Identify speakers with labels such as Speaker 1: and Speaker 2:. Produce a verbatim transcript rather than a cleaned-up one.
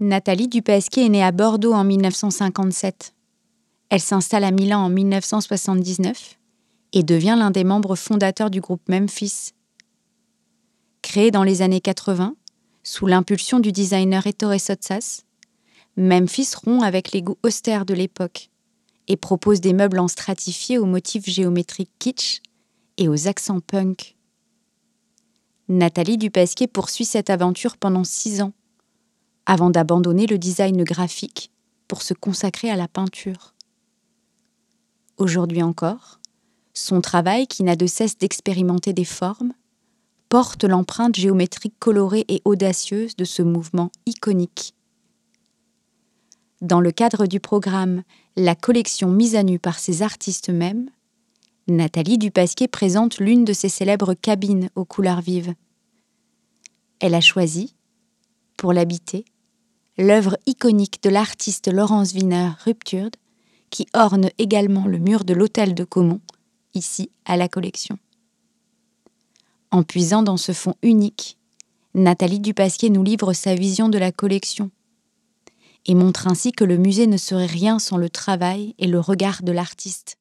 Speaker 1: Nathalie Dupasquier est née à Bordeaux en mille neuf cent cinquante-sept. Elle s'installe à Milan en mille neuf cent soixante-dix-neuf et devient l'un des membres fondateurs du groupe Memphis. Créé dans les années quatre-vingts, sous l'impulsion du designer Ettore Sottsass, Memphis rompt avec les goûts austères de l'époque et propose des meubles en stratifié aux motifs géométriques kitsch et aux accents punk. Nathalie Dupasquier poursuit cette aventure pendant six ans, avant d'abandonner le design graphique pour se consacrer à la peinture. Aujourd'hui encore, son travail, qui n'a de cesse d'expérimenter des formes, porte l'empreinte géométrique colorée et audacieuse de ce mouvement iconique. Dans le cadre du programme « La collection mise à nu par ses artistes eux-mêmes », Nathalie Dupasquier présente l'une de ses célèbres cabines aux couleurs vives. Elle a choisi, pour l'habiter, l'œuvre iconique de l'artiste Laurence Wiener Rupturd, qui orne également le mur de l'hôtel de Caumont, ici à la collection. En puisant dans ce fond unique, Nathalie Dupasquier nous livre sa vision de la collection et montre ainsi que le musée ne serait rien sans le travail et le regard de l'artiste.